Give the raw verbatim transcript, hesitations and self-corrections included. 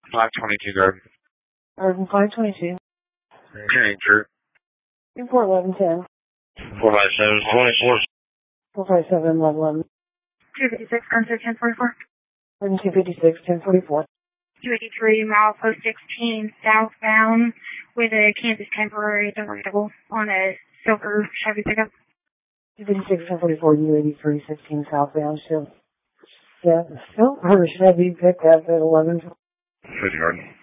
five twenty-two Garden. Garden five twenty-two. Okay, Drew. Import eleven ten. four five seven, twenty-four. four five seven, eleven eleven. two fifty-six, Garden ten forty-four. Garden two fifty-six, ten forty-four. two eighty-three, milepost sixteen, southbound with a Kansas temporary convertible on a silver Chevy pickup. two fifty-six, ten forty-four, U eighty-three, sixteen, southbound, still. Yeah, silver Chevy pickup at eleven. fifty Garden.